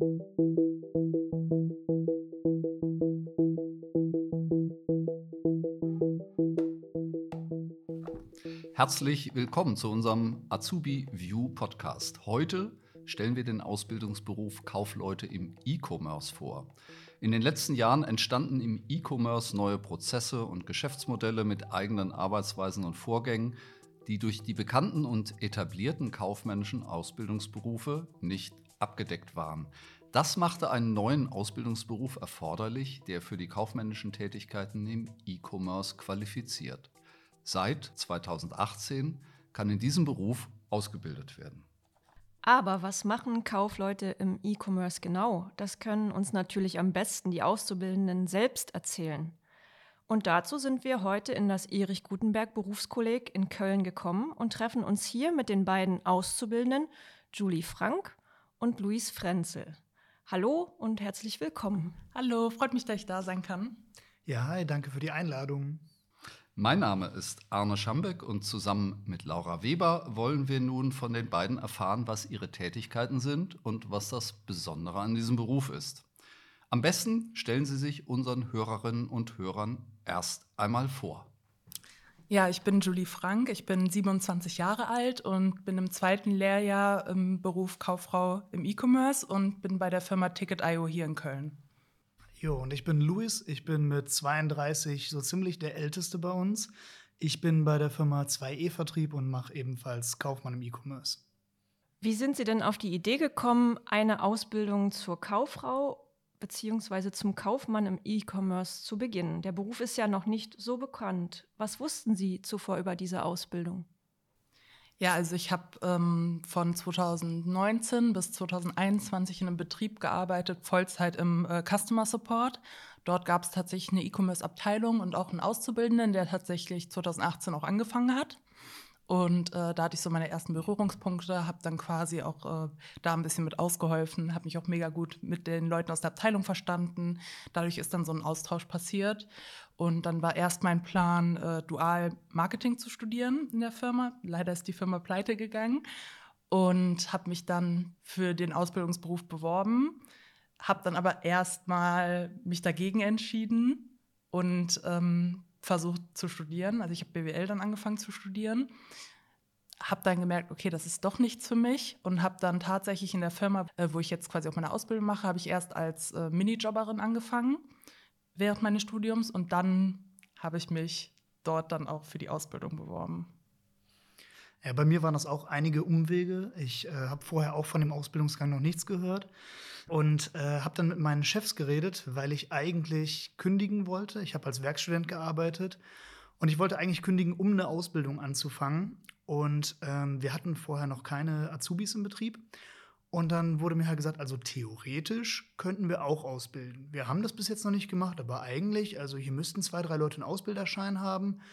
Herzlich willkommen zu unserem Azubi View Podcast. Heute stellen wir den Ausbildungsberuf Kaufleute im E-Commerce vor. In den letzten Jahren entstanden im E-Commerce neue Prozesse und Geschäftsmodelle mit eigenen Arbeitsweisen und Vorgängen, die durch die bekannten und etablierten kaufmännischen Ausbildungsberufe nicht abgedeckt waren. Das machte einen neuen Ausbildungsberuf erforderlich, der für die kaufmännischen Tätigkeiten im E-Commerce qualifiziert. Seit 2018 kann in diesem Beruf ausgebildet werden. Aber was machen Kaufleute im E-Commerce genau? Das können uns natürlich am besten die Auszubildenden selbst erzählen. Und dazu sind wir heute in das Erich Gutenberg Berufskolleg in Köln gekommen und treffen uns hier mit den beiden Auszubildenden Julie Frank und Luis Frenzel. Hallo und herzlich willkommen. Hallo, freut mich, dass ich da sein kann. Ja, hi, danke für die Einladung. Mein Name ist Arne Schambeck und zusammen mit Laura Weber wollen wir nun von den beiden erfahren, was ihre Tätigkeiten sind und was das Besondere an diesem Beruf ist. Am besten stellen Sie sich unseren Hörerinnen und Hörern erst einmal vor. Ja, ich bin Julie Frank, ich bin 27 Jahre alt und bin im 2. Lehrjahr im Beruf Kauffrau im E-Commerce und bin bei der Firma Ticket.io hier in Köln. Jo, und ich bin Luis, ich bin mit 32 so ziemlich der Älteste bei uns. Ich bin bei der Firma 2E Vertrieb und mache ebenfalls Kaufmann im E-Commerce. Wie sind Sie denn auf die Idee gekommen, eine Ausbildung zur Kauffrau bzw. zum Kaufmann im E-Commerce zu beginnen? Der Beruf ist ja noch nicht so bekannt. Was wussten Sie zuvor über diese Ausbildung? Ja, also ich habe von 2019 bis 2021 in einem Betrieb gearbeitet, Vollzeit im Customer Support. Dort gab es tatsächlich eine E-Commerce-Abteilung und auch einen Auszubildenden, der tatsächlich 2018 auch angefangen hat. Und da hatte ich so meine ersten Berührungspunkte, habe dann quasi auch da ein bisschen mit ausgeholfen, habe mich auch mega gut mit den Leuten aus der Abteilung verstanden. Dadurch ist dann so ein Austausch passiert. Und dann war erst mein Plan, dual Marketing zu studieren in der Firma. Leider ist die Firma pleite gegangen und habe mich dann für den Ausbildungsberuf beworben, habe dann aber erstmal mich dagegen entschieden und versucht zu studieren. Also ich habe BWL dann angefangen zu studieren, habe dann gemerkt, okay, das ist doch nichts für mich und habe dann tatsächlich in der Firma, wo ich jetzt quasi auch meine Ausbildung mache, habe ich erst als Minijobberin angefangen während meines Studiums und dann habe ich mich dort dann auch für die Ausbildung beworben. Ja, bei mir waren das auch einige Umwege. Ich habe vorher auch von dem Ausbildungsgang noch nichts gehört und habe dann mit meinen Chefs geredet, weil ich eigentlich kündigen wollte. Ich habe als Werkstudent gearbeitet und ich wollte eigentlich kündigen, um eine Ausbildung anzufangen. Und wir hatten vorher noch keine Azubis im Betrieb. Und dann wurde mir halt gesagt, also theoretisch könnten wir auch ausbilden. Wir haben das bis jetzt noch nicht gemacht, aber eigentlich, also hier müssten 2, 3 Leute einen Ausbilderschein haben.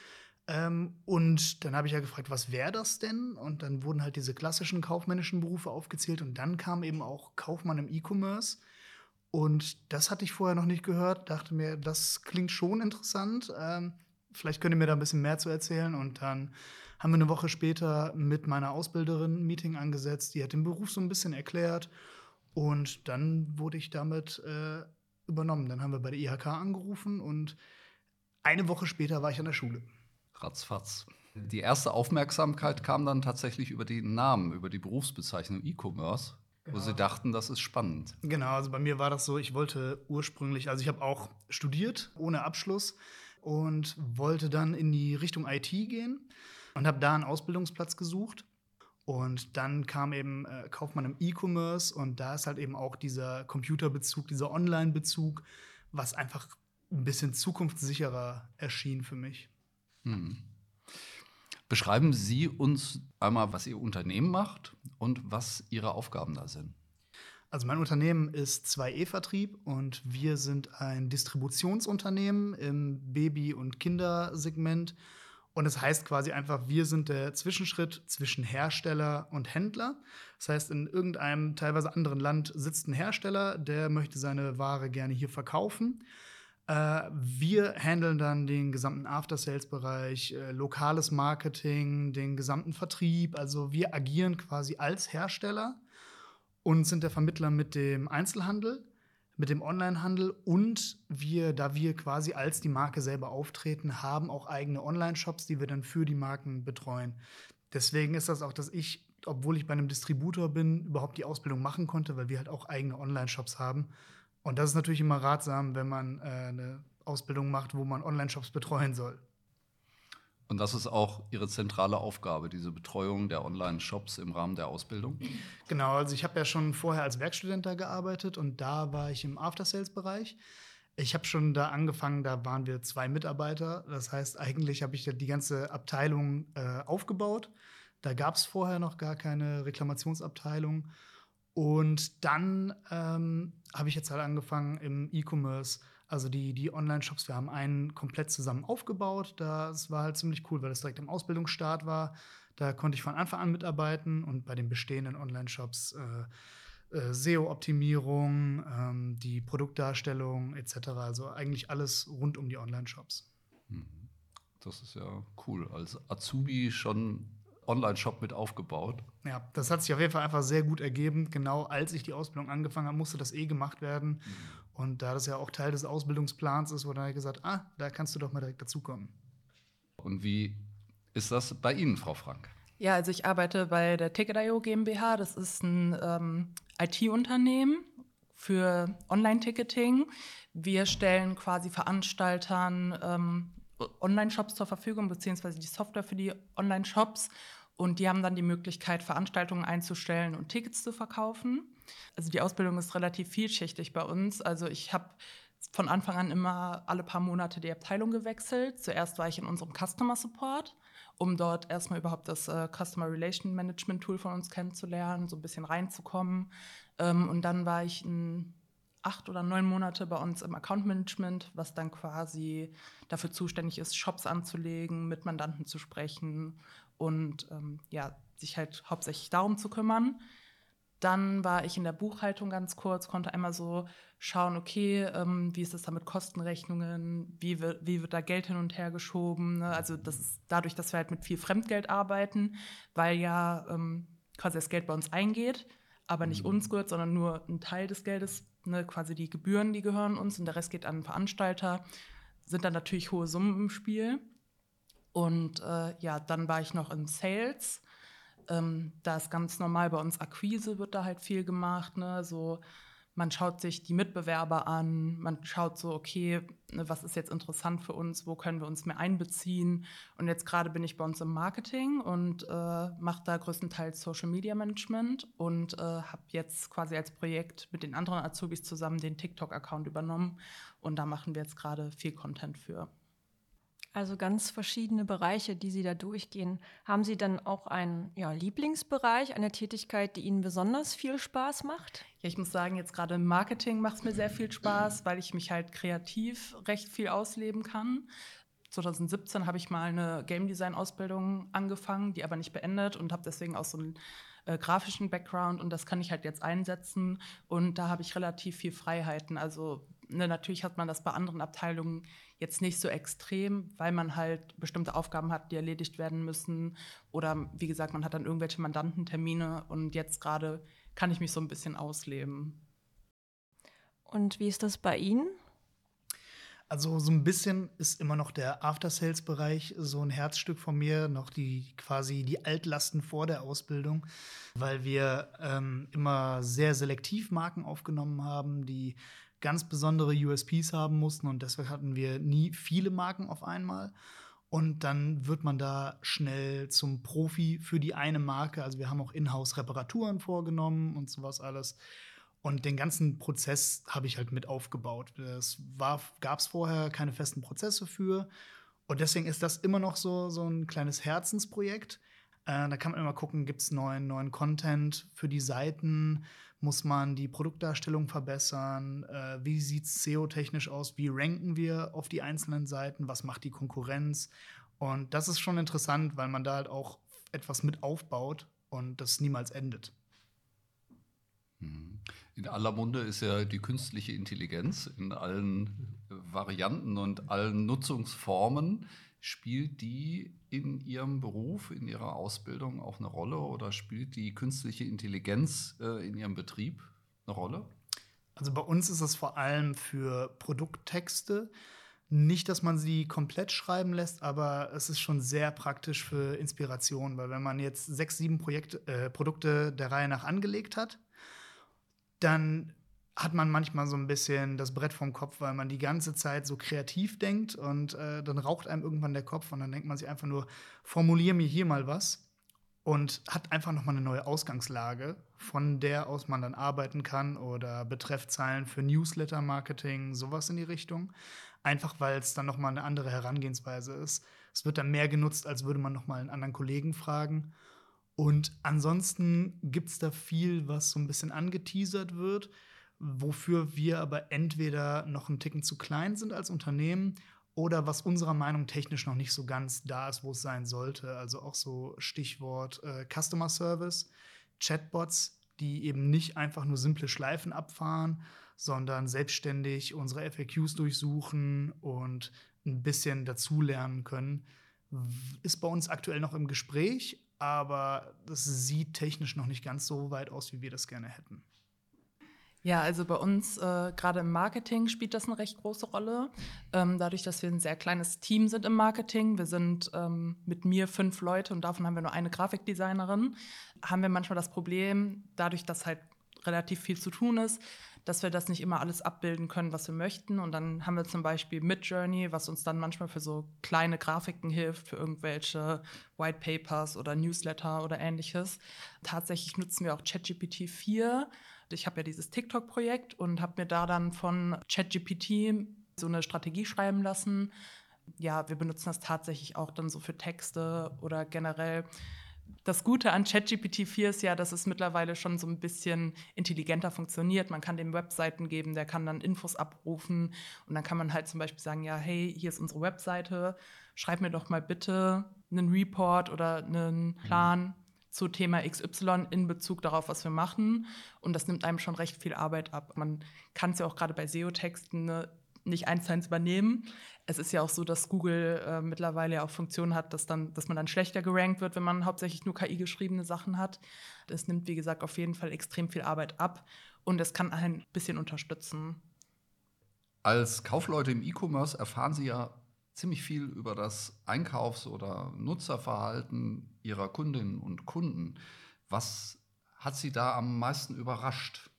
Und dann habe ich ja gefragt, was wäre das denn? Und dann wurden halt diese klassischen kaufmännischen Berufe aufgezählt. Und dann kam eben auch Kaufmann im E-Commerce. Und das hatte ich vorher noch nicht gehört. Dachte mir, das klingt schon interessant. Vielleicht könnt ihr mir da ein bisschen mehr zu erzählen. Und dann haben wir eine Woche später mit meiner Ausbilderin ein Meeting angesetzt. Die hat den Beruf so ein bisschen erklärt. Und dann wurde ich damit übernommen. Dann haben wir bei der IHK angerufen. Und eine Woche später war ich an der Schule. Ratzfatz. Die erste Aufmerksamkeit kam dann tatsächlich über den Namen, über die Berufsbezeichnung E-Commerce, wo Sie dachten, das ist spannend. Genau, also bei mir war das so, ich wollte ursprünglich, also ich habe auch studiert, ohne Abschluss und wollte dann in die Richtung IT gehen und habe da einen Ausbildungsplatz gesucht. Und dann kam eben Kaufmann im E-Commerce und da ist halt eben auch dieser Computerbezug, dieser Online-Bezug, was einfach ein bisschen zukunftssicherer erschien für mich. Beschreiben Sie uns einmal, was Ihr Unternehmen macht und was Ihre Aufgaben da sind. Also mein Unternehmen ist 2E Vertrieb und wir sind ein Distributionsunternehmen im Baby- und Kindersegment. Und es heißt quasi einfach, wir sind der Zwischenschritt zwischen Hersteller und Händler. Das heißt, in irgendeinem teilweise anderen Land sitzt ein Hersteller, der möchte seine Ware gerne hier verkaufen. Wir handeln dann den gesamten After-Sales-Bereich, lokales Marketing, den gesamten Vertrieb. Also wir agieren quasi als Hersteller und sind der Vermittler mit dem Einzelhandel, mit dem Onlinehandel und da wir quasi als die Marke selber auftreten, haben auch eigene Online-Shops, die wir dann für die Marken betreuen. Deswegen ist das auch, dass ich, obwohl ich bei einem Distributor bin, überhaupt die Ausbildung machen konnte, weil wir halt auch eigene Online-Shops haben. Und das ist natürlich immer ratsam, wenn man eine Ausbildung macht, wo man Online-Shops betreuen soll. Und das ist auch Ihre zentrale Aufgabe, diese Betreuung der Online-Shops im Rahmen der Ausbildung? Genau, also ich habe ja schon vorher als Werkstudent da gearbeitet und da war ich im After-Sales-Bereich. Ich habe schon da angefangen, da waren wir 2 Mitarbeiter. Das heißt, eigentlich habe ich ja die ganze Abteilung aufgebaut. Da gab es vorher noch gar keine Reklamationsabteilung. Und dann habe ich jetzt halt angefangen im E-Commerce, also die Online-Shops. Wir haben einen komplett zusammen aufgebaut. Das war halt ziemlich cool, weil das direkt im Ausbildungsstart war. Da konnte ich von Anfang an mitarbeiten und bei den bestehenden Online-Shops SEO-Optimierung, die Produktdarstellung etc. Also eigentlich alles rund um die Online-Shops. Das ist ja cool. Als Azubi schon Online-Shop mit aufgebaut. Ja, das hat sich auf jeden Fall einfach sehr gut ergeben. Genau als ich die Ausbildung angefangen habe, musste das gemacht werden. Und da das ja auch Teil des Ausbildungsplans ist, wurde dann gesagt, da kannst du doch mal direkt dazukommen. Und wie ist das bei Ihnen, Frau Frank? Ja, also ich arbeite bei der Ticket.io GmbH. Das ist ein IT-Unternehmen für Online-Ticketing. Wir stellen quasi Veranstaltern Online-Shops zur Verfügung, beziehungsweise die Software für die Online-Shops. Und die haben dann die Möglichkeit, Veranstaltungen einzustellen und Tickets zu verkaufen. Also die Ausbildung ist relativ vielschichtig bei uns. Also ich habe von Anfang an immer alle paar Monate die Abteilung gewechselt. Zuerst war ich in unserem Customer Support, um dort erstmal überhaupt das Customer Relation Management Tool von uns kennenzulernen, so ein bisschen reinzukommen. Und dann war ich 8 oder 9 Monate bei uns im Account Management, was dann quasi dafür zuständig ist, Shops anzulegen, mit Mandanten zu sprechen und sich halt hauptsächlich darum zu kümmern. Dann war ich in der Buchhaltung ganz kurz, konnte einmal so schauen, okay, wie ist es da mit Kostenrechnungen, wie wird da Geld hin und her geschoben, ne? Also das ist dadurch, dass wir halt mit viel Fremdgeld arbeiten, weil ja quasi das Geld bei uns eingeht, aber nicht uns gehört, sondern nur ein Teil des Geldes, ne? Quasi die Gebühren, die gehören uns und der Rest geht an den Veranstalter, sind dann natürlich hohe Summen im Spiel. Und dann war ich noch in Sales. Da ist ganz normal bei uns Akquise, wird da halt viel gemacht. Ne? So, man schaut sich die Mitbewerber an, man schaut so, okay, ne, was ist jetzt interessant für uns, wo können wir uns mehr einbeziehen. Und jetzt gerade bin ich bei uns im Marketing und mache da größtenteils Social Media Management und habe jetzt quasi als Projekt mit den anderen Azubis zusammen den TikTok-Account übernommen. Und da machen wir jetzt gerade viel Content für. Also ganz verschiedene Bereiche, die Sie da durchgehen. Haben Sie dann auch einen Lieblingsbereich, eine Tätigkeit, die Ihnen besonders viel Spaß macht? Ja, ich muss sagen, jetzt gerade im Marketing macht es mir sehr viel Spaß, weil ich mich halt kreativ recht viel ausleben kann. 2017 habe ich mal eine Game Design Ausbildung angefangen, die aber nicht beendet und habe deswegen auch so einen grafischen Background und das kann ich halt jetzt einsetzen und da habe ich relativ viel Freiheiten. Also natürlich hat man das bei anderen Abteilungen jetzt nicht so extrem, weil man halt bestimmte Aufgaben hat, die erledigt werden müssen oder wie gesagt, man hat dann irgendwelche Mandantentermine und jetzt gerade kann ich mich so ein bisschen ausleben. Und wie ist das bei Ihnen? Also so ein bisschen ist immer noch der After-Sales-Bereich so ein Herzstück von mir, noch quasi die Altlasten vor der Ausbildung, weil wir immer sehr selektiv Marken aufgenommen haben, die ganz besondere USPs haben mussten und deswegen hatten wir nie viele Marken auf einmal. Und dann wird man da schnell zum Profi für die eine Marke. Also wir haben auch Inhouse-Reparaturen vorgenommen und sowas alles. Und den ganzen Prozess habe ich halt mit aufgebaut. Gab es vorher keine festen Prozesse für. Und deswegen ist das immer noch so ein kleines Herzensprojekt. Da kann man immer gucken, gibt es neuen Content für die Seiten? Muss man die Produktdarstellung verbessern? Wie sieht es SEO-technisch aus? Wie ranken wir auf die einzelnen Seiten? Was macht die Konkurrenz? Und das ist schon interessant, weil man da halt auch etwas mit aufbaut und das niemals endet. In aller Munde ist ja die künstliche Intelligenz in allen Varianten und allen Nutzungsformen. Spielt die in Ihrem Beruf, in Ihrer Ausbildung auch eine Rolle oder spielt die künstliche Intelligenz in Ihrem Betrieb eine Rolle? Also bei uns ist es vor allem für Produkttexte. Nicht, dass man sie komplett schreiben lässt, aber es ist schon sehr praktisch für Inspiration, weil wenn man jetzt 6, 7 Produkte der Reihe nach angelegt hat, dann hat man manchmal so ein bisschen das Brett vorm Kopf, weil man die ganze Zeit so kreativ denkt und dann raucht einem irgendwann der Kopf und dann denkt man sich einfach nur, formulier mir hier mal was und hat einfach noch mal eine neue Ausgangslage, von der aus man dann arbeiten kann oder Betreffzeilen für Newsletter-Marketing, sowas in die Richtung. Einfach, weil es dann noch mal eine andere Herangehensweise ist. Es wird dann mehr genutzt, als würde man noch mal einen anderen Kollegen fragen. Und ansonsten gibt es da viel, was so ein bisschen angeteasert wird, wofür wir aber entweder noch einen Ticken zu klein sind als Unternehmen oder was unserer Meinung technisch noch nicht so ganz da ist, wo es sein sollte. Also auch so Stichwort Customer Service, Chatbots, die eben nicht einfach nur simple Schleifen abfahren, sondern selbstständig unsere FAQs durchsuchen und ein bisschen dazulernen können. Ist bei uns aktuell noch im Gespräch, aber das sieht technisch noch nicht ganz so weit aus, wie wir das gerne hätten. Ja, also bei uns, gerade im Marketing spielt das eine recht große Rolle. Dadurch, dass wir ein sehr kleines Team sind im Marketing, wir sind mit mir 5 Leute und davon haben wir nur eine Grafikdesignerin, haben wir manchmal das Problem, dadurch, dass halt relativ viel zu tun ist, dass wir das nicht immer alles abbilden können, was wir möchten. Und dann haben wir zum Beispiel Midjourney, was uns dann manchmal für so kleine Grafiken hilft, für irgendwelche White Papers oder Newsletter oder ähnliches. Tatsächlich nutzen wir auch ChatGPT 4. Ich habe ja dieses TikTok-Projekt und habe mir da dann von ChatGPT so eine Strategie schreiben lassen. Ja, wir benutzen das tatsächlich auch dann so für Texte oder generell. Das Gute an ChatGPT 4 ist ja, dass es mittlerweile schon so ein bisschen intelligenter funktioniert. Man kann dem Webseiten geben, der kann dann Infos abrufen und dann kann man halt zum Beispiel sagen, ja, hey, hier ist unsere Webseite, schreib mir doch mal bitte einen Report oder einen Plan zu Thema XY in Bezug darauf, was wir machen. Und das nimmt einem schon recht viel Arbeit ab. Man kann es ja auch gerade bei SEO-Texten nicht 1:1 übernehmen. Es ist ja auch so, dass Google mittlerweile ja auch Funktionen hat, dass man dann schlechter gerankt wird, wenn man hauptsächlich nur KI-geschriebene Sachen hat. Das nimmt, wie gesagt, auf jeden Fall extrem viel Arbeit ab und es kann ein bisschen unterstützen. Als Kaufleute im E-Commerce erfahren Sie ja ziemlich viel über das Einkaufs- oder Nutzerverhalten Ihrer Kundinnen und Kunden. Was hat Sie da am meisten überrascht?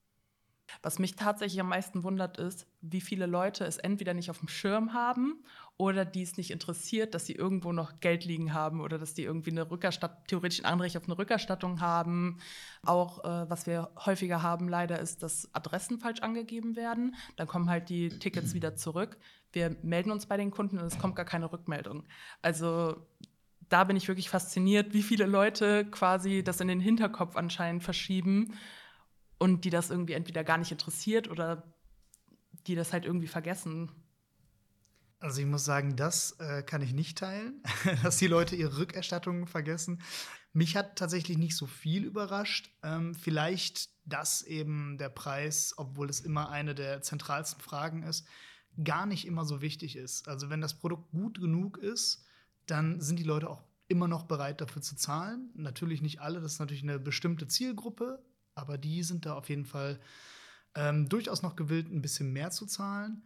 Was mich tatsächlich am meisten wundert, ist, wie viele Leute es entweder nicht auf dem Schirm haben oder die es nicht interessiert, dass sie irgendwo noch Geld liegen haben oder dass die irgendwie theoretisch ein Anrecht auf eine Rückerstattung haben. Auch was wir häufiger haben leider ist, dass Adressen falsch angegeben werden. Dann kommen halt die Tickets wieder zurück. Wir melden uns bei den Kunden und es kommt gar keine Rückmeldung. Also da bin ich wirklich fasziniert, wie viele Leute quasi das in den Hinterkopf anscheinend verschieben und die das irgendwie entweder gar nicht interessiert oder die das halt irgendwie vergessen. Also ich muss sagen, das kann ich nicht teilen, dass die Leute ihre Rückerstattungen vergessen. Mich hat tatsächlich nicht so viel überrascht. Vielleicht, dass eben der Preis, obwohl es immer eine der zentralsten Fragen ist, gar nicht immer so wichtig ist. Also wenn das Produkt gut genug ist, dann sind die Leute auch immer noch bereit, dafür zu zahlen. Natürlich nicht alle, das ist natürlich eine bestimmte Zielgruppe, aber die sind da auf jeden Fall durchaus noch gewillt, ein bisschen mehr zu zahlen.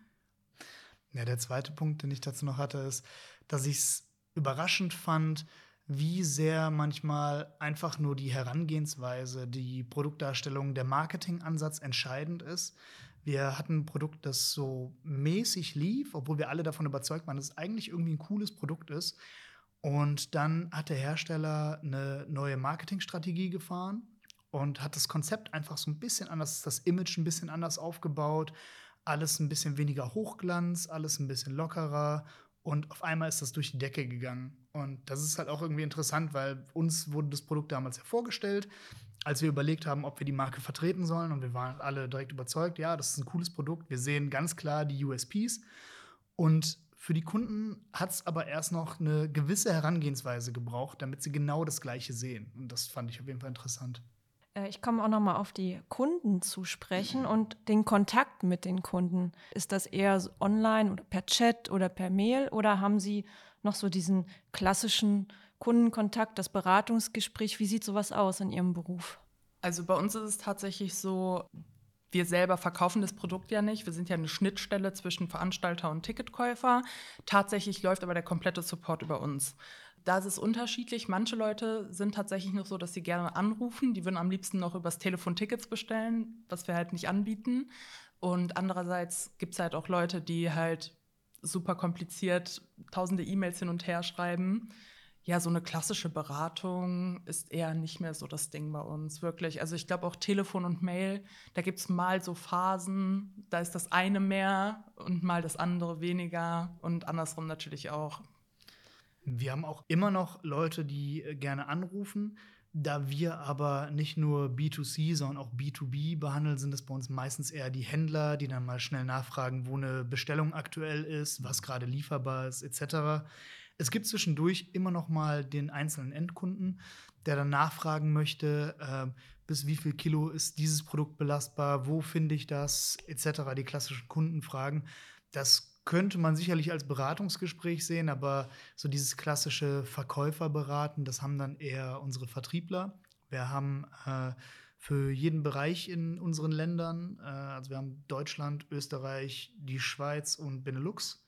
Ja, der zweite Punkt, den ich dazu noch hatte, ist, dass ich es überraschend fand, wie sehr manchmal einfach nur die Herangehensweise, die Produktdarstellung, der Marketingansatz entscheidend ist. Wir hatten ein Produkt, das so mäßig lief, obwohl wir alle davon überzeugt waren, dass es eigentlich irgendwie ein cooles Produkt ist. Und dann hat der Hersteller eine neue Marketingstrategie gefahren und hat das Konzept einfach so ein bisschen anders, das Image ein bisschen anders aufgebaut, alles ein bisschen weniger Hochglanz, alles ein bisschen lockerer und auf einmal ist das durch die Decke gegangen. Und das ist halt auch irgendwie interessant, weil uns wurde das Produkt damals ja vorgestellt, als wir überlegt haben, ob wir die Marke vertreten sollen und wir waren alle direkt überzeugt, ja, das ist ein cooles Produkt, wir sehen ganz klar die USPs und für die Kunden hat es aber erst noch eine gewisse Herangehensweise gebraucht, damit sie genau das Gleiche sehen. Und das fand ich auf jeden Fall interessant. Ich komme auch noch mal auf die Kunden zu sprechen und den Kontakt mit den Kunden. Ist das eher so online oder per Chat oder per Mail oder haben Sie noch so diesen klassischen Kundenkontakt, das Beratungsgespräch? Wie sieht sowas aus in Ihrem Beruf? Also bei uns ist es tatsächlich so, wir selber verkaufen das Produkt ja nicht. Wir sind ja eine Schnittstelle zwischen Veranstalter und Ticketkäufer. Tatsächlich läuft aber der komplette Support über uns. Da ist es unterschiedlich. Manche Leute sind tatsächlich noch so, dass sie gerne anrufen. Die würden am liebsten noch übers Telefon Tickets bestellen, was wir halt nicht anbieten. Und andererseits gibt es halt auch Leute, die halt super kompliziert tausende E-Mails hin und her schreiben. Ja, so eine klassische Beratung ist eher nicht mehr so das Ding bei uns, wirklich. Also ich glaube auch Telefon und Mail, da gibt es mal so Phasen, da ist das eine mehr und mal das andere weniger und andersrum natürlich auch. Wir haben auch immer noch Leute, die gerne anrufen. Da wir aber nicht nur B2C, sondern auch B2B behandeln, sind es bei uns meistens eher die Händler, die dann mal schnell nachfragen, wo eine Bestellung aktuell ist, was gerade lieferbar ist, etc. Es gibt zwischendurch immer noch mal den einzelnen Endkunden, der dann nachfragen möchte, bis wie viel Kilo ist dieses Produkt belastbar, wo finde ich das, etc. Die klassischen Kundenfragen. Das könnte man sicherlich als Beratungsgespräch sehen, aber so dieses klassische Verkäuferberaten, das haben dann eher unsere Vertriebler. Wir haben für jeden Bereich in unseren Ländern, also wir haben Deutschland, Österreich, die Schweiz und Benelux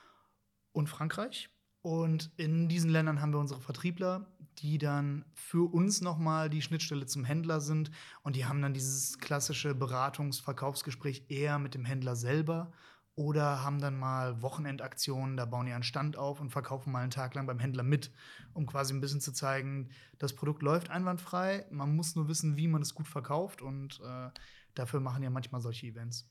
und Frankreich. Und in diesen Ländern haben wir unsere Vertriebler, die dann für uns nochmal die Schnittstelle zum Händler sind. Und die haben dann dieses klassische Beratungs-Verkaufsgespräch eher mit dem Händler selber oder haben dann mal Wochenendaktionen, da bauen die einen Stand auf und verkaufen mal einen Tag lang beim Händler mit, um quasi ein bisschen zu zeigen, das Produkt läuft einwandfrei, man muss nur wissen, wie man es gut verkauft und dafür machen ja manchmal solche Events.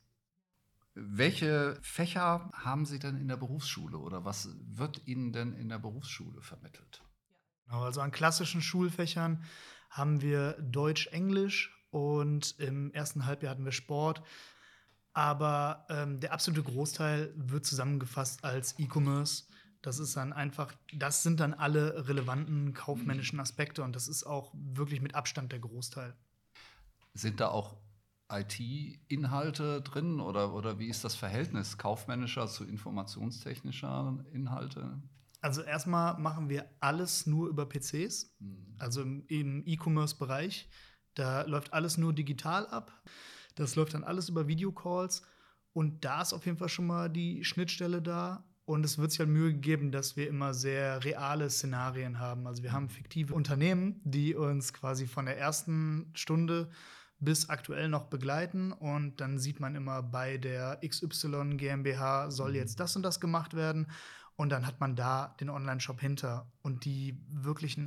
Welche Fächer haben Sie denn in der Berufsschule oder was wird Ihnen denn in der Berufsschule vermittelt? Also an klassischen Schulfächern haben wir Deutsch, Englisch und im ersten Halbjahr hatten wir Sport. Aber der absolute Großteil wird zusammengefasst als E-Commerce. Das ist dann einfach, das sind dann alle relevanten kaufmännischen Aspekte und das ist auch wirklich mit Abstand der Großteil. Sind da auch IT-Inhalte drin oder wie ist das Verhältnis kaufmännischer zu informationstechnischer Inhalte? Also erstmal machen wir alles nur über PCs, also im E-Commerce-Bereich. Da läuft alles nur digital ab. Das läuft dann alles über Videocalls. Und da ist auf jeden Fall schon mal die Schnittstelle da. Und es wird sich halt Mühe gegeben, dass wir immer sehr reale Szenarien haben. Also wir haben fiktive Unternehmen, die uns quasi von der ersten Stunde bis aktuell noch begleiten. Und dann sieht man immer, bei der XY GmbH soll jetzt das und das gemacht werden. Und dann hat man da den Online-Shop hinter. Und die wirklichen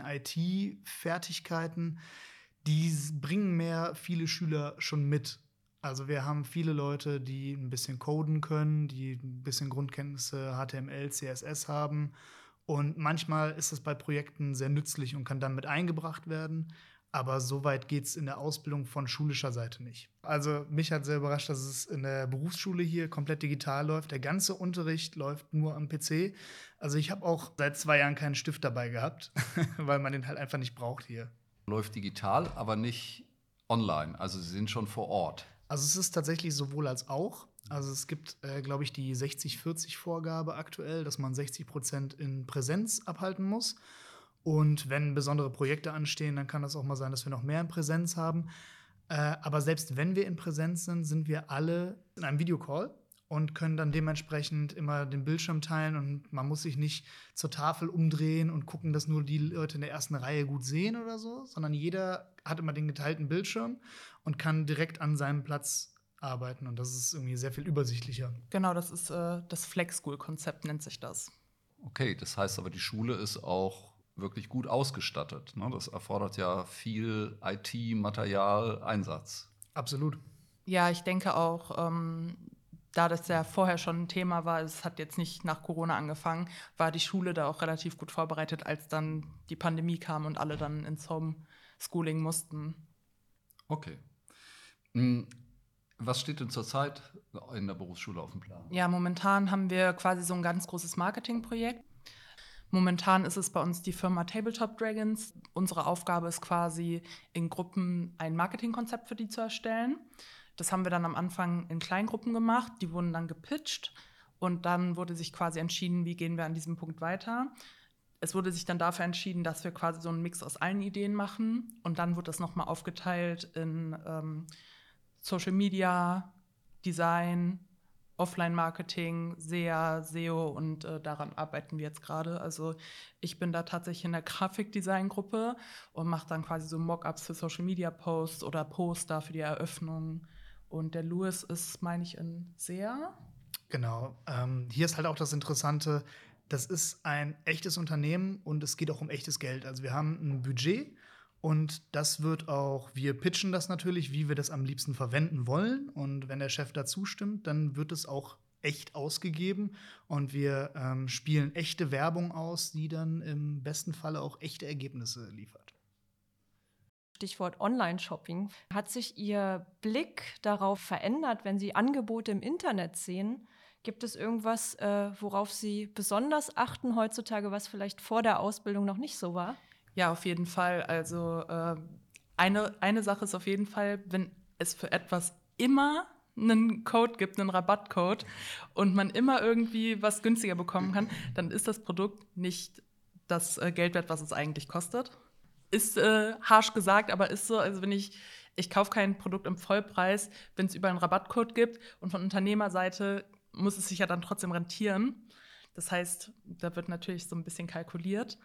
IT-Fertigkeiten, die bringen mehr viele Schüler schon mit. Also wir haben viele Leute, die ein bisschen coden können, die ein bisschen Grundkenntnisse HTML, CSS haben. Und manchmal ist es bei Projekten sehr nützlich und kann dann mit eingebracht werden. Aber so weit geht es in der Ausbildung von schulischer Seite nicht. Also mich hat sehr überrascht, dass es in der Berufsschule hier komplett digital läuft. Der ganze Unterricht läuft nur am PC. Also ich habe auch seit 2 Jahren keinen Stift dabei gehabt, weil man den halt einfach nicht braucht hier. Läuft digital, aber nicht online. Also Sie sind schon vor Ort. Also es ist tatsächlich sowohl als auch. Also es gibt, glaube ich, die 60-40-Vorgabe aktuell, dass man 60% in Präsenz abhalten muss. Und wenn besondere Projekte anstehen, dann kann das auch mal sein, dass wir noch mehr in Präsenz haben. Aber selbst wenn wir in Präsenz sind, sind wir alle in einem Videocall und können dann dementsprechend immer den Bildschirm teilen. Und man muss sich nicht zur Tafel umdrehen und gucken, dass nur die Leute in der ersten Reihe gut sehen oder so, sondern jeder hat immer den geteilten Bildschirm und kann direkt an seinem Platz arbeiten. Und das ist irgendwie sehr viel übersichtlicher. Genau, das ist das Flex-School-Konzept, nennt sich das. Okay, das heißt aber, die Schule ist auch wirklich gut ausgestattet. Ne? Das erfordert ja viel IT-Material, Einsatz. Absolut. Ja, ich denke auch, da das ja vorher schon ein Thema war, es hat jetzt nicht nach Corona angefangen, war die Schule da auch relativ gut vorbereitet, als dann die Pandemie kam und alle dann ins Homeschooling mussten. Okay. Was steht denn zurzeit in der Berufsschule auf dem Plan? Ja, momentan haben wir quasi so ein ganz großes Marketingprojekt. Momentan ist es bei uns die Firma Tabletop Dragons. Unsere Aufgabe ist quasi, in Gruppen ein Marketingkonzept für die zu erstellen. Das haben wir dann am Anfang in Kleingruppen gemacht. Die wurden dann gepitcht und dann wurde sich quasi entschieden, wie gehen wir an diesem Punkt weiter. Es wurde sich dann dafür entschieden, dass wir quasi so einen Mix aus allen Ideen machen. Und dann wurde das nochmal aufgeteilt in Social Media, Design, Offline-Marketing, SEA, SEO und daran arbeiten wir jetzt gerade. Also ich bin da tatsächlich in der Grafikdesign-Gruppe und mache dann quasi so Mockups für Social-Media-Posts oder Poster für die Eröffnung. Und der Louis ist, meine ich, in SEA. Genau. Hier ist halt auch das Interessante, das ist ein echtes Unternehmen und es geht auch um echtes Geld. Also wir haben ein Budget und das wird auch, wir pitchen das natürlich, wie wir das am liebsten verwenden wollen. Und wenn der Chef dazu stimmt, dann wird es auch echt ausgegeben und wir spielen echte Werbung aus, die dann im besten Falle auch echte Ergebnisse liefert. Stichwort Online-Shopping. Hat sich Ihr Blick darauf verändert, wenn Sie Angebote im Internet sehen? Gibt es irgendwas, worauf Sie besonders achten heutzutage, was vielleicht vor der Ausbildung noch nicht so war? Ja, auf jeden Fall. Also eine Sache ist auf jeden Fall, wenn es für etwas immer einen Code gibt, einen Rabattcode und man immer irgendwie was günstiger bekommen kann, dann ist das Produkt nicht das Geld wert, was es eigentlich kostet. Ist harsch gesagt, aber ist so. Also wenn ich kaufe kein Produkt im Vollpreis, wenn es überall einen Rabattcode gibt und von Unternehmerseite muss es sich ja dann trotzdem rentieren. Das heißt, da wird natürlich so ein bisschen kalkuliert.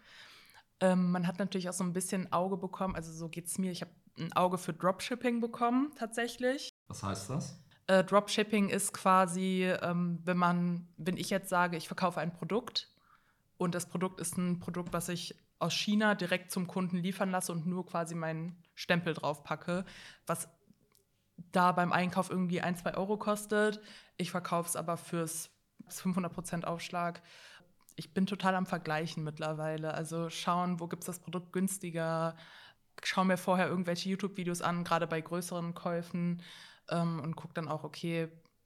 Man hat natürlich auch so ein bisschen Auge bekommen, also so geht's mir. Ich habe ein Auge für Dropshipping bekommen, tatsächlich. Was heißt das? Dropshipping ist quasi, wenn ich jetzt sage, ich verkaufe ein Produkt und das Produkt ist ein Produkt, was ich aus China direkt zum Kunden liefern lasse und nur quasi meinen Stempel drauf packe, was da beim Einkauf irgendwie 1-2 Euro kostet. Ich verkaufe es aber fürs 500% Aufschlag. Ich bin total am Vergleichen mittlerweile. Also schauen, wo gibt es das Produkt günstiger. Schaue mir vorher irgendwelche YouTube-Videos an, gerade bei größeren Käufen. Und gucke dann auch, okay,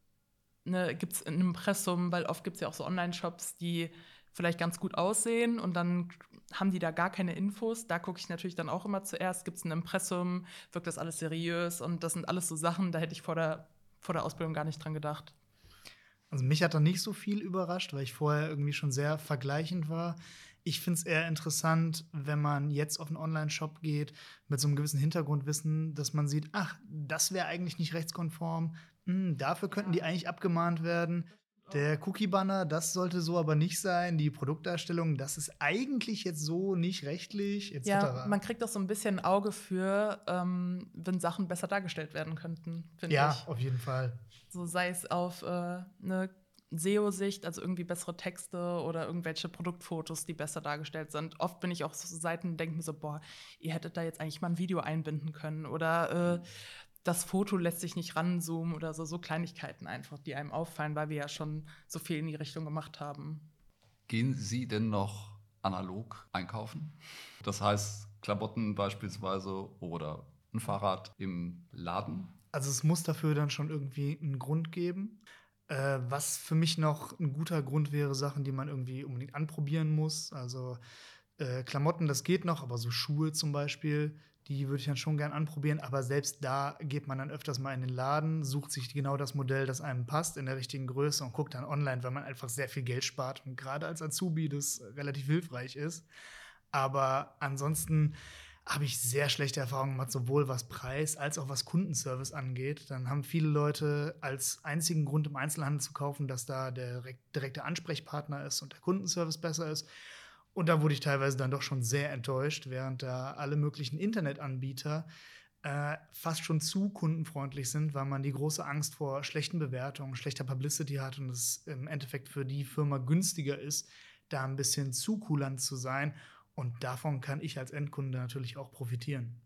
ne, gibt es ein Impressum, weil oft gibt es ja auch so Online-Shops, die vielleicht ganz gut aussehen und dann haben die da gar keine Infos. Da gucke ich natürlich dann auch immer zuerst, gibt es ein Impressum, wirkt das alles seriös? Und das sind alles so Sachen, da hätte ich vor der Ausbildung gar nicht dran gedacht. Also mich hat da nicht so viel überrascht, weil ich vorher irgendwie schon sehr vergleichend war. Ich finde es eher interessant, wenn man jetzt auf einen Online-Shop geht, mit so einem gewissen Hintergrundwissen, dass man sieht, ach, das wäre eigentlich nicht rechtskonform, dafür könnten die eigentlich abgemahnt werden. Der Cookie-Banner, das sollte so aber nicht sein. Die Produktdarstellung, das ist eigentlich jetzt so nicht rechtlich, etc. Ja, man kriegt auch so ein bisschen ein Auge für, wenn Sachen besser dargestellt werden könnten, finde ich. Ja, auf jeden Fall. So sei es auf eine SEO-Sicht, also irgendwie bessere Texte oder irgendwelche Produktfotos, die besser dargestellt sind. Oft bin ich auch so Seiten, denke mir so, boah, ihr hättet da jetzt eigentlich mal ein Video einbinden können oder das Foto lässt sich nicht ranzoomen oder so Kleinigkeiten einfach, die einem auffallen, weil wir ja schon so viel in die Richtung gemacht haben. Gehen Sie denn noch analog einkaufen? Das heißt, Klamotten beispielsweise oder ein Fahrrad im Laden? Also es muss dafür dann schon irgendwie einen Grund geben. Was für mich noch ein guter Grund wäre, Sachen, die man irgendwie unbedingt anprobieren muss. Also Klamotten, das geht noch, aber so Schuhe zum Beispiel, die würde ich dann schon gern anprobieren. Aber selbst da geht man dann öfters mal in den Laden, sucht sich genau das Modell, das einem passt, in der richtigen Größe und guckt dann online, weil man einfach sehr viel Geld spart. Und gerade als Azubi das relativ hilfreich ist. Aber ansonsten habe ich sehr schlechte Erfahrungen gemacht, sowohl was Preis als auch was Kundenservice angeht. Dann haben viele Leute als einzigen Grund, im Einzelhandel zu kaufen, dass da der direkte Ansprechpartner ist und der Kundenservice besser ist. Und da wurde ich teilweise dann doch schon sehr enttäuscht, während da alle möglichen Internetanbieter fast schon zu kundenfreundlich sind, weil man die große Angst vor schlechten Bewertungen, schlechter Publicity hat und es im Endeffekt für die Firma günstiger ist, da ein bisschen zu kulant zu sein. Und davon kann ich als Endkunde natürlich auch profitieren.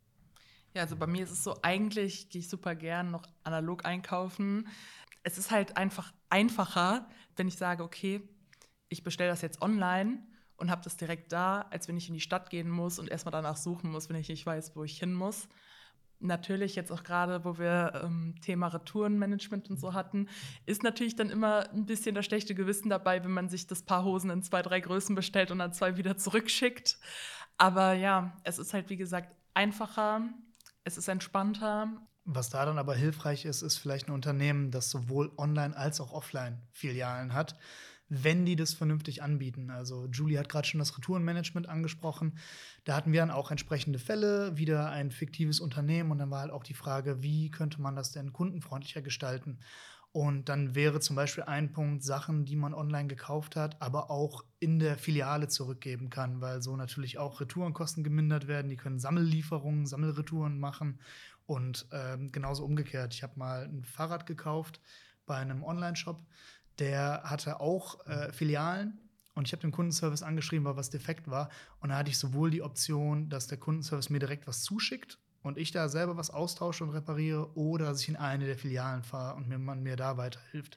Ja, also bei mir ist es so, eigentlich gehe ich super gern noch analog einkaufen. Es ist halt einfach einfacher, wenn ich sage, okay, ich bestelle das jetzt online und habe das direkt da, als wenn ich in die Stadt gehen muss und erstmal danach suchen muss, wenn ich nicht weiß, wo ich hin muss. natürlich jetzt auch gerade, wo wir Thema Retourenmanagement und so hatten, ist natürlich dann immer ein bisschen das schlechte Gewissen dabei, wenn man sich das Paar Hosen in 2, 3 Größen bestellt und dann 2 wieder zurückschickt. Aber ja, es ist halt, wie gesagt, einfacher, es ist entspannter. Was da dann aber hilfreich ist, ist vielleicht ein Unternehmen, das sowohl online als auch offline Filialen hat, wenn die das vernünftig anbieten. Also Julie hat gerade schon das Retourenmanagement angesprochen. Da hatten wir dann auch entsprechende Fälle, wieder ein fiktives Unternehmen. Und dann war halt auch die Frage, wie könnte man das denn kundenfreundlicher gestalten? Und dann wäre zum Beispiel ein Punkt Sachen, die man online gekauft hat, aber auch in der Filiale zurückgeben kann, weil so natürlich auch Retourenkosten gemindert werden. Die können Sammellieferungen, Sammelretouren machen und genauso umgekehrt. Ich habe mal ein Fahrrad gekauft bei einem Online-Shop, der hatte auch Filialen. Und ich habe den Kundenservice angeschrieben, weil was defekt war. Und da hatte ich sowohl die Option, dass der Kundenservice mir direkt was zuschickt und ich da selber was austausche und repariere, oder dass ich in eine der Filialen fahre und man mir da weiterhilft.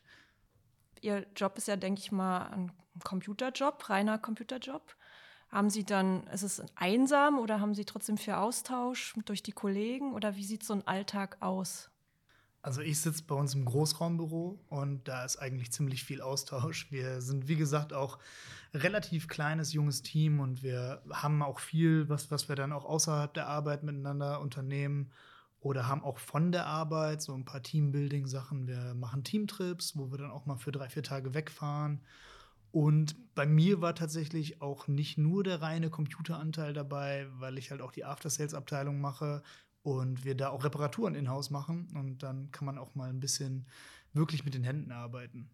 Ihr Job ist ja, denke ich mal, ein Computerjob, reiner Computerjob. Haben Sie dann, ist es einsam oder haben Sie trotzdem viel Austausch durch die Kollegen oder wie sieht so ein Alltag aus? Also ich sitze bei uns im Großraumbüro und da ist eigentlich ziemlich viel Austausch. Wir sind, wie gesagt, auch relativ kleines, junges Team und wir haben auch viel, was wir dann auch außerhalb der Arbeit miteinander unternehmen oder haben auch von der Arbeit so ein paar Teambuilding-Sachen. Wir machen Teamtrips, wo wir dann auch mal für 3, 4 Tage wegfahren. Und bei mir war tatsächlich auch nicht nur der reine Computeranteil dabei, weil ich halt auch die After-Sales-Abteilung mache und wir da auch Reparaturen in-house machen. Und dann kann man auch mal ein bisschen wirklich mit den Händen arbeiten.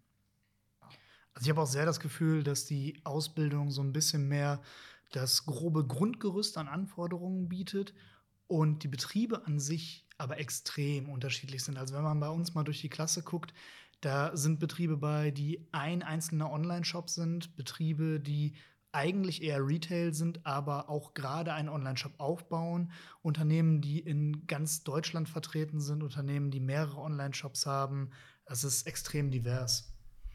Also ich habe auch sehr das Gefühl, dass die Ausbildung so ein bisschen mehr das grobe Grundgerüst an Anforderungen bietet und die Betriebe an sich aber extrem unterschiedlich sind. Also wenn man bei uns mal durch die Klasse guckt, da sind Betriebe bei, die ein einzelner Online-Shop sind, Betriebe, die eigentlich eher Retail sind, aber auch gerade einen Online-Shop aufbauen, Unternehmen, die in ganz Deutschland vertreten sind, Unternehmen, die mehrere Online-Shops haben. Es ist extrem divers.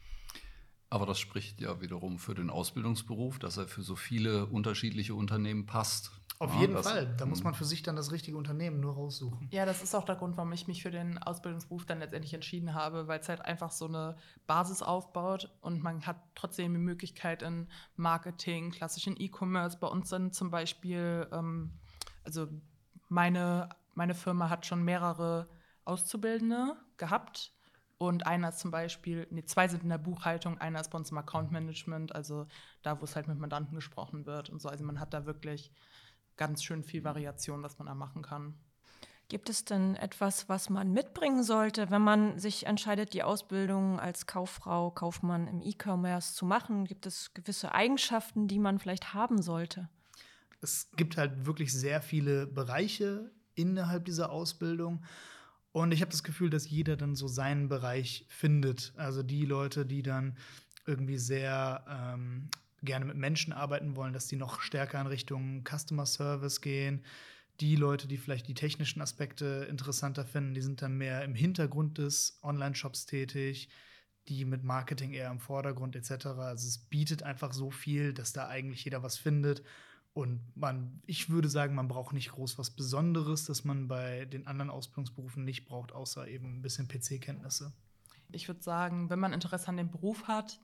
Aber das spricht ja wiederum für den Ausbildungsberuf, dass er für so viele unterschiedliche Unternehmen passt. Auf jeden Fall. Da muss man für sich dann das richtige Unternehmen nur raussuchen. Ja, das ist auch der Grund, warum ich mich für den Ausbildungsberuf dann letztendlich entschieden habe, weil es halt einfach so eine Basis aufbaut und man hat trotzdem die Möglichkeit in Marketing, klassischen E-Commerce. Bei uns sind zum Beispiel, also meine Firma hat schon mehrere Auszubildende gehabt. Und einer ist zum Beispiel, 2 sind in der Buchhaltung, einer ist bei uns im Account Management, also da, wo es halt mit Mandanten gesprochen wird und so. Also man hat da wirklich ganz schön viel Variation, was man da machen kann. Gibt es denn etwas, was man mitbringen sollte, wenn man sich entscheidet, die Ausbildung als Kauffrau, Kaufmann im E-Commerce zu machen? Gibt es gewisse Eigenschaften, die man vielleicht haben sollte? Es gibt halt wirklich sehr viele Bereiche innerhalb dieser Ausbildung. Und ich habe das Gefühl, dass jeder dann so seinen Bereich findet. Also die Leute, die dann irgendwie sehr gerne mit Menschen arbeiten wollen, dass die noch stärker in Richtung Customer Service gehen. Die Leute, die vielleicht die technischen Aspekte interessanter finden, die sind dann mehr im Hintergrund des Online-Shops tätig, die mit Marketing eher im Vordergrund etc. Also es bietet einfach so viel, dass da eigentlich jeder was findet. Und ich würde sagen, man braucht nicht groß was Besonderes, das man bei den anderen Ausbildungsberufen nicht braucht, außer eben ein bisschen PC-Kenntnisse. Ich würde sagen, wenn man Interesse an dem Beruf hat,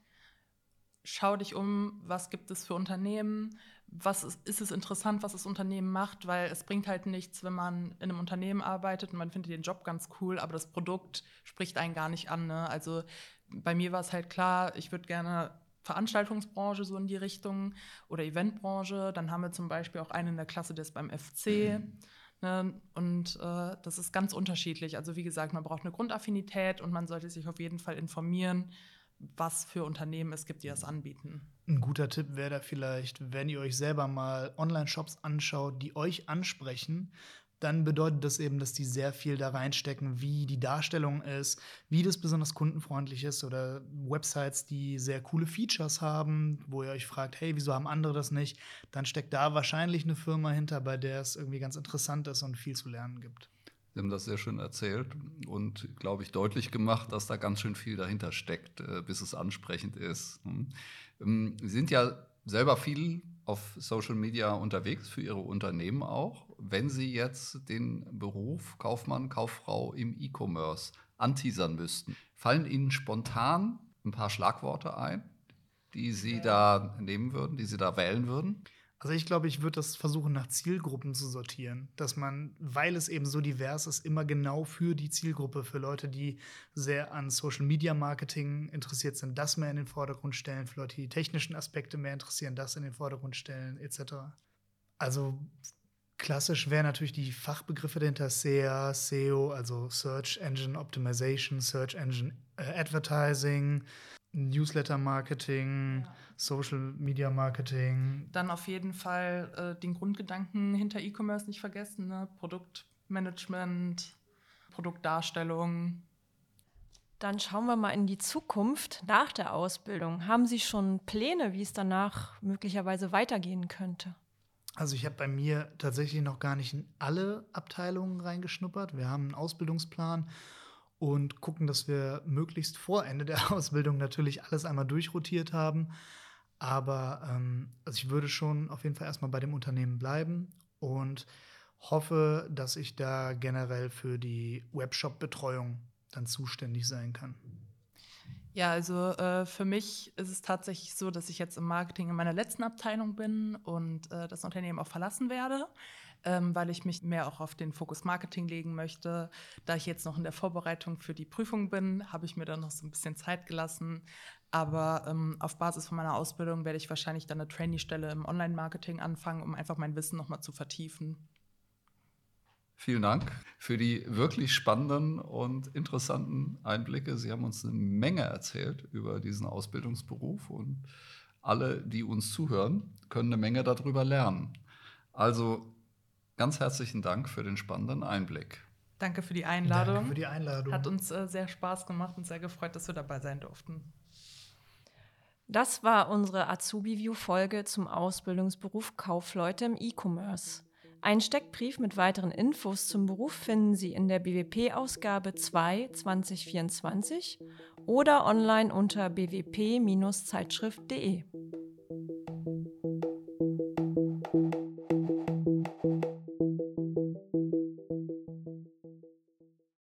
schau dich um, was gibt es für Unternehmen, ist es interessant, was das Unternehmen macht, weil es bringt halt nichts, wenn man in einem Unternehmen arbeitet und man findet den Job ganz cool, aber das Produkt spricht einen gar nicht an. Ne? Also bei mir war es halt klar, ich würde gerne Veranstaltungsbranche so in die Richtung oder Eventbranche. Dann haben wir zum Beispiel auch einen in der Klasse, der ist beim FC. Ne? Und das ist ganz unterschiedlich. Also wie gesagt, man braucht eine Grundaffinität und man sollte sich auf jeden Fall informieren, was für Unternehmen es gibt, die das anbieten. Ein guter Tipp wäre da vielleicht, wenn ihr euch selber mal Online-Shops anschaut, die euch ansprechen, dann bedeutet das eben, dass die sehr viel da reinstecken, wie die Darstellung ist, wie das besonders kundenfreundlich ist oder Websites, die sehr coole Features haben, wo ihr euch fragt, hey, wieso haben andere das nicht? Dann steckt da wahrscheinlich eine Firma hinter, bei der es irgendwie ganz interessant ist und viel zu lernen gibt. Sie haben das sehr schön erzählt und, glaube ich, deutlich gemacht, dass da ganz schön viel dahinter steckt, bis es ansprechend ist. Sie sind ja selber viel auf Social Media unterwegs für Ihre Unternehmen auch. Wenn Sie jetzt den Beruf Kaufmann, Kauffrau im E-Commerce anteasern müssten, fallen Ihnen spontan ein paar Schlagworte ein, die Sie da nehmen würden, die Sie da wählen würden? Also ich glaube, ich würde das versuchen, nach Zielgruppen zu sortieren. Dass man, weil es eben so divers ist, immer genau für die Zielgruppe, für Leute, die sehr an Social-Media-Marketing interessiert sind, das mehr in den Vordergrund stellen, für Leute, die technischen Aspekte mehr interessieren, das in den Vordergrund stellen, etc. Also klassisch wären natürlich die Fachbegriffe dahinter SEA, SEO, also Search Engine Optimization, Search Engine Advertising, Newsletter-Marketing, Social-Media-Marketing. Dann auf jeden Fall den Grundgedanken hinter E-Commerce nicht vergessen, ne? Produktmanagement, Produktdarstellung. Dann schauen wir mal in die Zukunft nach der Ausbildung. Haben Sie schon Pläne, wie es danach möglicherweise weitergehen könnte? Also ich habe bei mir tatsächlich noch gar nicht in alle Abteilungen reingeschnuppert. Wir haben einen Ausbildungsplan und gucken, dass wir möglichst vor Ende der Ausbildung natürlich alles einmal durchrotiert haben. Aber also ich würde schon auf jeden Fall erstmal bei dem Unternehmen bleiben und hoffe, dass ich da generell für die Webshop-Betreuung dann zuständig sein kann. Ja, also für mich ist es tatsächlich so, dass ich jetzt im Marketing in meiner letzten Abteilung bin und das Unternehmen auch verlassen werde, weil ich mich mehr auch auf den Fokus Marketing legen möchte. Da ich jetzt noch in der Vorbereitung für die Prüfung bin, habe ich mir dann noch so ein bisschen Zeit gelassen. Aber auf Basis von meiner Ausbildung werde ich wahrscheinlich dann eine Trainee-Stelle im Online-Marketing anfangen, um einfach mein Wissen nochmal zu vertiefen. Vielen Dank für die wirklich spannenden und interessanten Einblicke. Sie haben uns eine Menge erzählt über diesen Ausbildungsberuf und alle, die uns zuhören, können eine Menge darüber lernen. Also ganz herzlichen Dank für den spannenden Einblick. Danke für die Einladung. Danke für die Einladung. Hat uns sehr Spaß gemacht und sehr gefreut, dass wir dabei sein durften. Das war unsere Azubi-View-Folge zum Ausbildungsberuf Kaufleute im E-Commerce. Einen Steckbrief mit weiteren Infos zum Beruf finden Sie in der BWP-Ausgabe 2 2024 oder online unter bwp-zeitschrift.de.